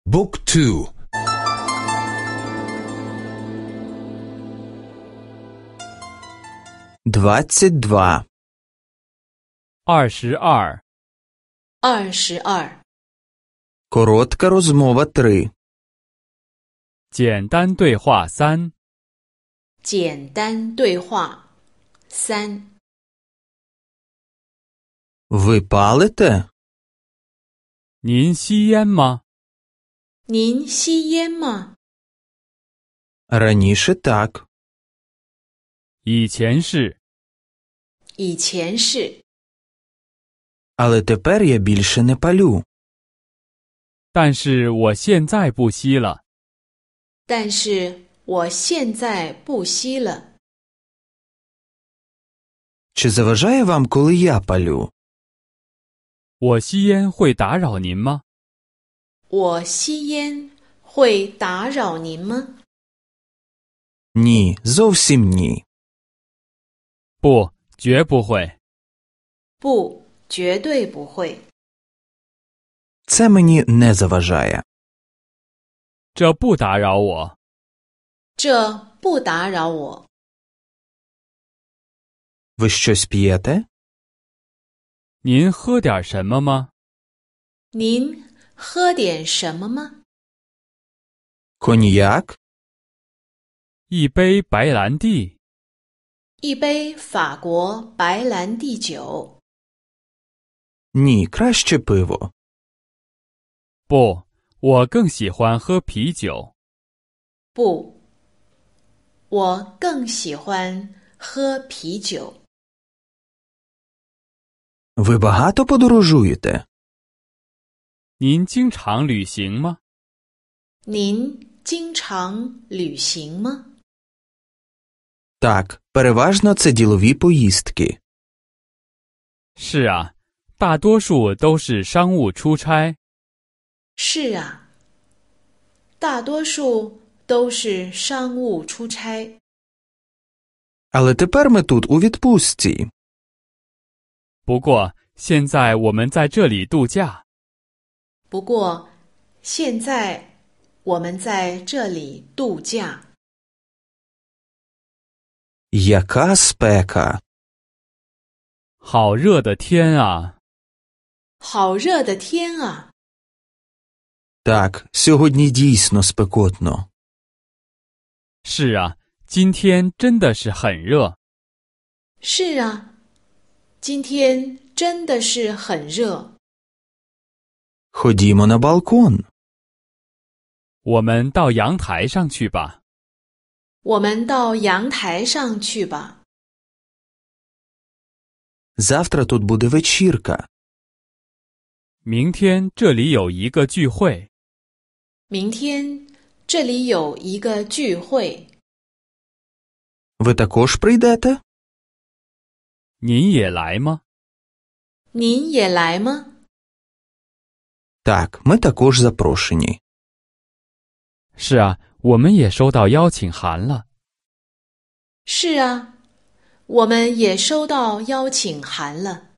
Book 2 22 22 22 Коротка розмова 3 简单对话3 简单对话3 Ви палите? 您吸烟吗？ 您吸烟吗？ Раніше так. 以前是， 以前是， Але тепер я більше не палю. 但是我现在不吸了。 但是我现在不吸了。 Чи заважає вам, коли я палю? 我吸烟会打扰您吗？ 我吸烟会打扰您吗？ Ні, зовсім ні. 不，绝不会。 不，绝对不会。 Це мені не заважає. 这不打扰我。 这不打扰我。 Ви щось п'єте? 您喝点什么吗？ 您喝点什么吗？ Коньяк? 一杯白兰地。 一杯法国白兰地酒。 Ні, краще пиво. 不，我更喜欢喝啤酒。 不，我更喜欢喝啤酒。 Ви багато подорожуєте? 您经常旅行吗？ 您经常旅行吗？ Так, переважно це ділові поїздки. 是啊，大多数都是商务出差。 是啊，大多数都是商务出差。 Але тепер ми тут у відпустці. 不过，现在我们在这里度假。 不过，现在我们在这里度假。 Яка спека! 好热的天啊！ 好热的天啊！ Так, сьогодні дійсно спекотно. 是啊，今天真的是很热。 是啊，今天真的是很热。 Ходімо на балкон. 我们到阳台上去吧。 我们到阳台上去吧。 Завтра тут буде вечірка. 明天这里有一个聚会。 明天这里有一个聚会。 Ви також прийдете? 您也来吗？ 您也来吗？ Так, ми також запрошені. 是啊，我们也收到邀请函了。 是啊，我们也收到邀请函了。